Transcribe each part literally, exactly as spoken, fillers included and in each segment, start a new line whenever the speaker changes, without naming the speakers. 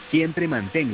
Siempre mantenga.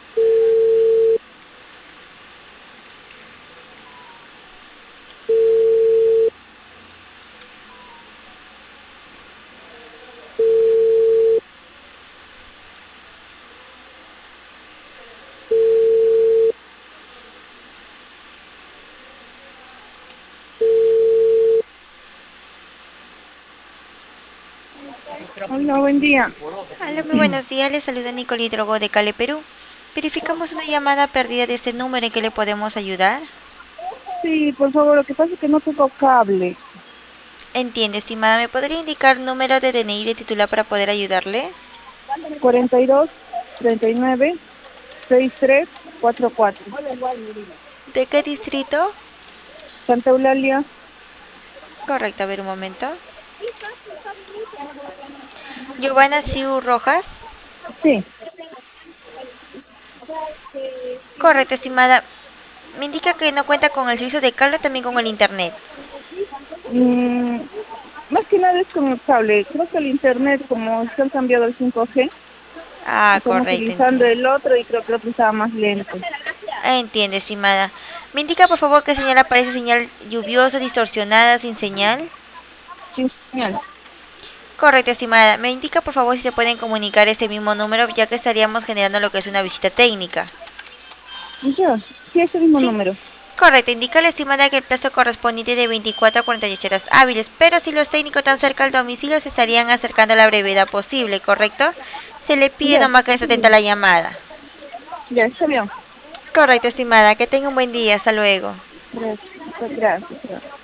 Hola, buen día.
Hola, muy buenos días. Les saluda Nicole Hidrogo de Cali, Perú. Verificamos una llamada perdida de este número. ¿En qué le podemos ayudar?
Sí, por favor, lo que pasa es que no tengo cable.
Entiende, estimada. ¿Me podría indicar número de D N I de titular para poder ayudarle?
cuarenta y dos, treinta y nueve, sesenta y tres, cuarenta y cuatro.
¿De qué distrito?
Santa Eulalia.
Correcto, a ver un momento. Giovanna Siu Rojas.
Sí.
Correcto, estimada. Me indica que no cuenta con el servicio de cable, también con el internet.
Mm, más que nada es con el cable. Creo que el internet, como se han cambiado al cinco G,
Ah,
estamos
correcto,
utilizando
entiende.
el otro y creo que el otro estaba más lento.
Entiende, estimada. Me indica, por favor, qué señal aparece, señal lluviosa, distorsionada, sin señal.
Sin señal.
Correcto, estimada. Me indica por favor si se pueden comunicar este mismo número, ya que estaríamos generando lo que es una visita técnica.
Ya, sí, es el mismo
Sí.
número.
Correcto, indica la estimada que el plazo correspondiente de veinticuatro a cuarenta y ocho horas hábiles, pero si los técnicos están cerca al domicilio se estarían acercando a la brevedad posible, ¿correcto? Se le pide
Ya,
nomás que se
está
atenta a
bien.
la llamada.
Ya, está bien.
Correcto, estimada. Que tenga un buen día. Hasta luego.
Gracias. Gracias. Gracias.